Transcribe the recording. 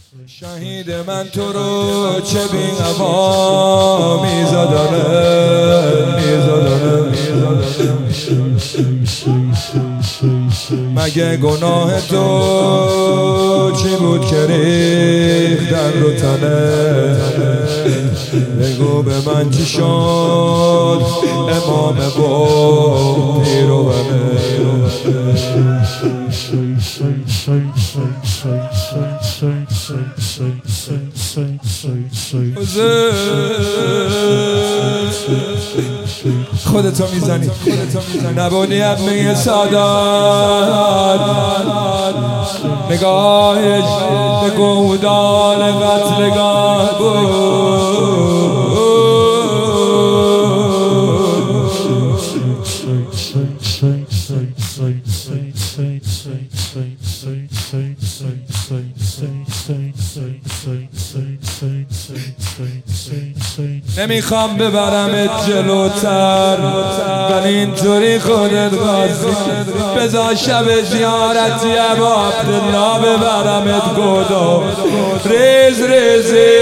شهید من تو رو چه بی‌نوا میزدنه مگه گناه تو چی بود که ریختن رو تنه بگو به من چی شد امام با پیروانه خودتو میزنی نبودی همه سادات نگاهش به گودال قتلگاه بود نمیخوام ببرمت جلوتر ولی اینطوری خودت قاضی بذار شب زیارتی ابا عبدالله ببرمت گودو ریز ریزی